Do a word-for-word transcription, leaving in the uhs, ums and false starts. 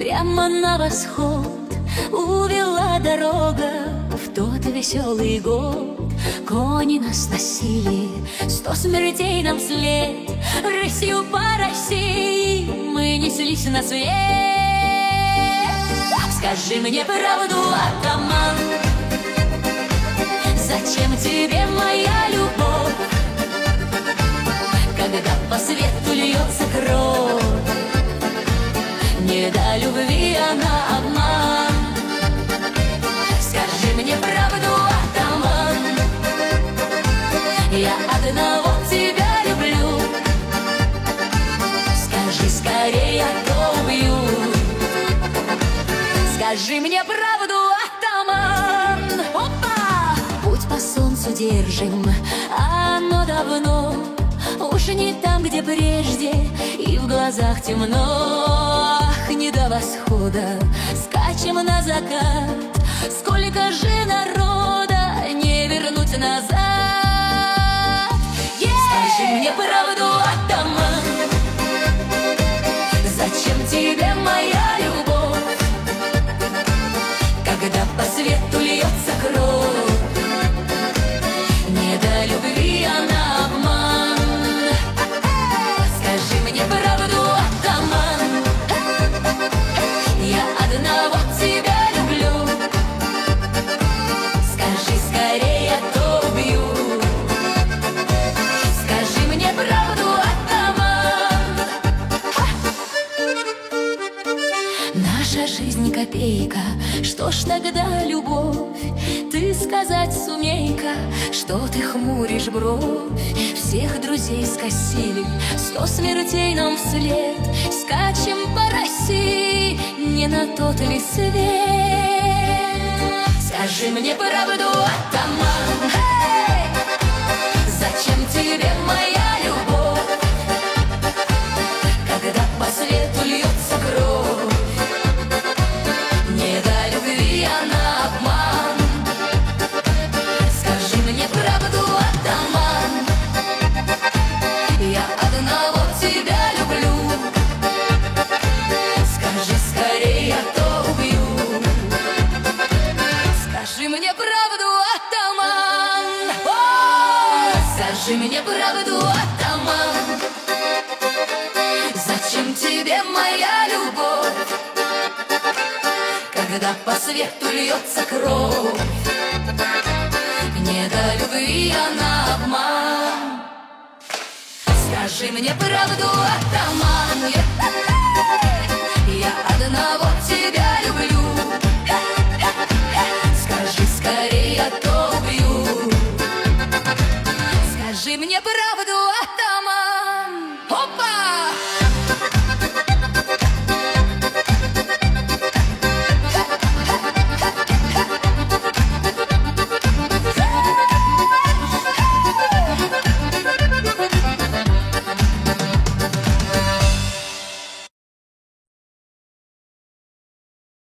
прямо на восход увела дорога в тот веселый год. Кони нас носили, сто смертей нам вслед, рысью по России мы неслись на свет. Скажи мне правду, атаман, зачем тебе моя любовь, когда по свету льется кровь? Не до любви, а на обман. Скажи мне правду, атаман, я одного тебя люблю. Скажи скорее, а то убью. Скажи мне правду, атаман. Опа! Путь по солнцу держим, а оно давно уж не там, где прежде, и в глазах темно. Ах, не до восхода, скачем на закат. Сколько же народа не вернуть назад. Yeah! Скажи мне правду, атаман, зачем тебе моя любовь, когда по свету льется кровь? Не до любви, а на обман. Скажи мне правду, атаман, я одного тебя люблю. Скажи скорее, а то убью. Скажи мне правду, атаман. Наша жизнь копейка, что ж тогда любовь? Ты сказать сумей-ка, что ты хмуришь бровь. Всех друзей скосили, сто смертей нам вслед. Скачем по России, не на тот ли свет? Скажи мне правду, атаман, hey! Зачем тебе моя любовь, когда по свету льется кровь? Не до любви, а на обман. Скажи мне правду, атаман, я одного тебя люблю. Скажи скорее, а то убью. Скажи мне правду, атаман. О! Скажи мне правду, атаман, зачем тебе моя любовь, когда по свету льется кровь? Не до любви, а на обман. Скажи мне правду, атаман, я одного тебя люблю. Скажи скорее, а то убью. Скажи мне правду, атаман.